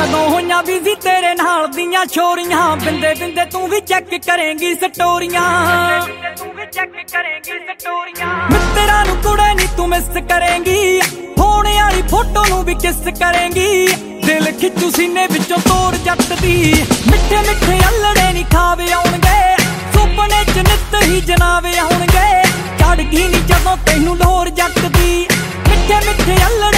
ਜਦੋਂ ਹੋਈਆਂ ਬਿਜ਼ੀ ਤੇਰੇ ਨਾਲ ਦੀਆਂ ਛੋਰੀਆਂ ਬਿੰਦੇ ਬਿੰਦੇ ਤੂੰ ਵੀ ਚੈੱਕ ਕਰੇਂਗੀ ਸਟੋਰੀਆਂ ਮਿੱਤਰਾਂ ਨੂੰ ਕੁੜੇ ਨੀ ਤੂੰ ਮਿਸ ਕਰੇਂਗੀ ਫੋਨ ਵਾਲੀ ਫੋਟੋ ਨੂੰ ਵੀ ਕਿਸ ਕਰੇਂਗੀ ਦਿਲ ਖਿੱਚੂ ਸੀਨੇ ਵਿੱਚੋਂ ਤੋੜ ਜੱਟ ਦੀ ਮਿੱਠੇ ਮਿੱਠੇ ਅਲੜੇ ਨੀ ਖਾਵੇ ਆਉਣਗੇ ਸੁਪਨੇ ਚ ਨਿੱਤ ਹੀ ਜਨਾਵੇ ਆਉਣਗੇ ਚੜ ਗਈ ਨੀ ਜਦੋਂ ਤੈਨੂੰ ਲੋਰ ਜੱਟ ਦੀ ਮਿੱਠੇ ਮਿੱਠੇ ਅਲੜੇ